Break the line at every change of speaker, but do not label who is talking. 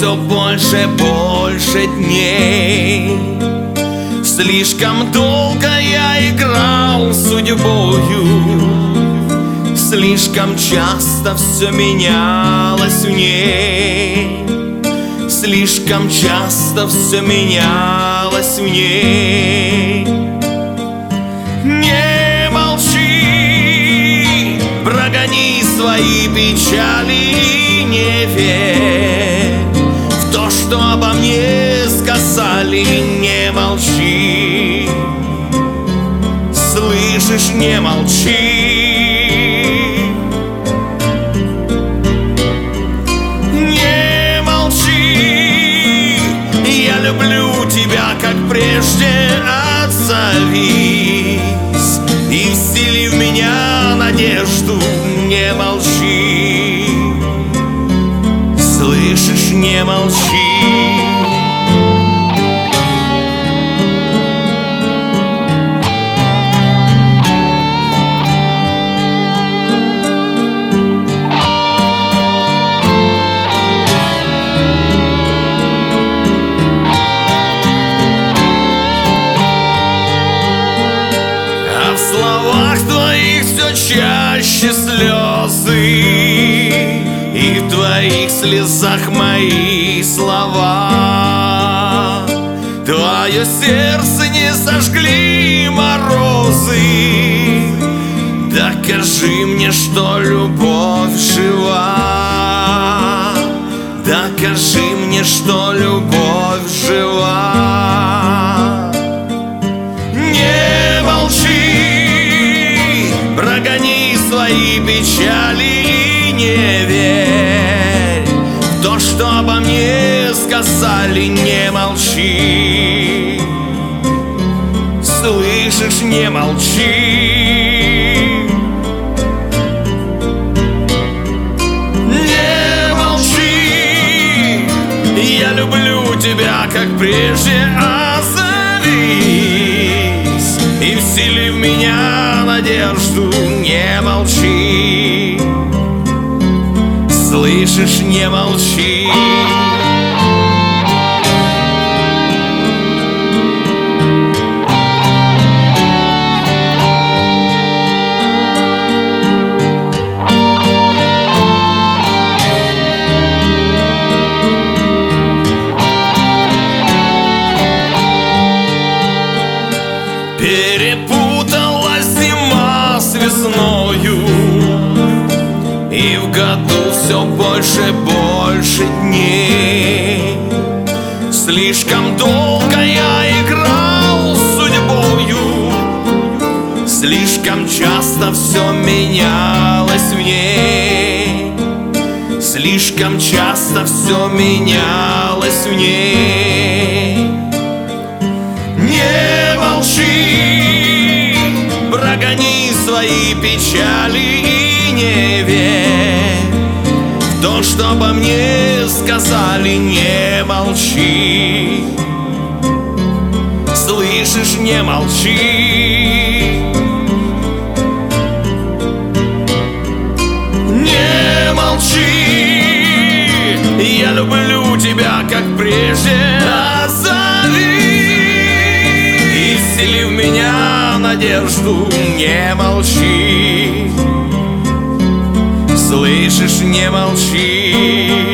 все больше, больше дней. Слишком долго я играл с судьбою, слишком часто все менялось в ней. Слишком часто все менялось в ней. Не молчи, прогони свои печали и не верь в то, что обо мне сказали. Не молчи, слышишь, не молчи. Люблю тебя, как прежде, отзовись и всели в меня надежду. Не молчи, слышишь, не молчи. В словах твоих все чаще слезы, и в твоих слезах мои слова. Твое сердце не сожгли морозы. Докажи мне, что любовь жива. Докажи мне, что любовь жива. Не молчи, прогони свои печали и не верь в то, что обо мне сказали. Не молчи, слышишь, не молчи. Не молчи, я люблю тебя, как прежде, отзовись и всели в меня надежду. Не молчи, слышишь, не молчи. Перепуталась зима с весною, и в году все больше, больше дней. Слишком долго я играл с судьбою, слишком часто все менялось в ней. Слишком часто все менялось в ней. Не молчи, прогони свои печали и не верь в то, что обо мне сказали. Не молчи, слышишь, не молчи. Не молчи, я люблю тебя, как прежде, отзовись и всели в меня надежду. Не молчи, слышишь, не молчи.